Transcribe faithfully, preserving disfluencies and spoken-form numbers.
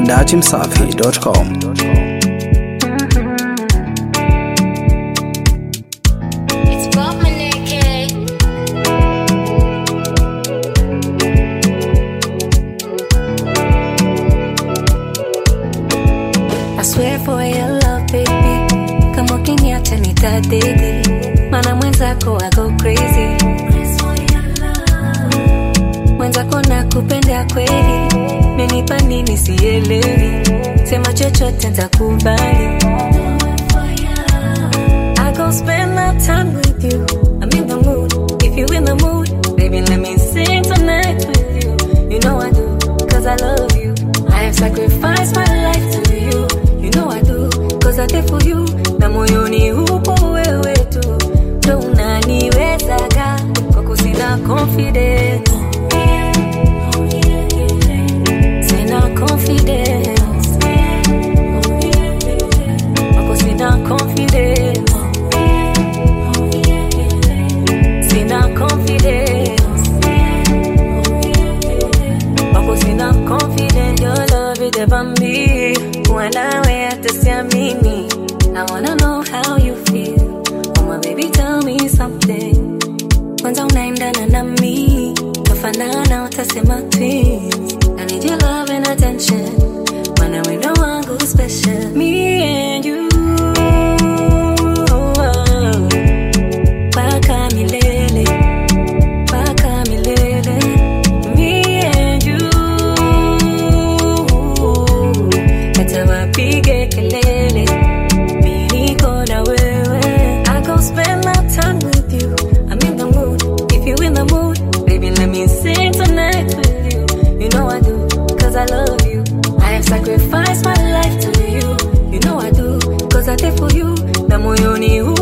dot msafi dot com. I swear for your love, baby. Kama ukiniacha nitadedi, mana mwenzako I go crazy. Mwenzako nakupenda kweli, menipa nini sielewi, sema chochote nitakubali. I go spend my time with you, I'm in the mood. If you in the mood, baby let me sing tonight with you. You know I do, cause I love you. I have sacrificed my life to you. You know I do, cause I did for you. Na moyoni upo wewe tu, ndo unaniwezaga, kwako sina confidence. Sina confidence. Kwako sina confidence. Sina confidence. Kwako sina confidence. Your love is the bambi, wanawe hata siamini. I wanna know how you feel. Oh my baby, tell me something. Kwanza unaendana na mi, tafanana utasema twins. I need your love and attention, mana wendo wangu special. Me and you, paka milele, paka milele. Me and you, hata wapige kelele. Spend my time with you, I'm in the mood. If you in the mood, baby let me sing tonight with you. You know I do, cause I love you. I have sacrificed my life to you. You know I do, cause I did for you. Na moyoni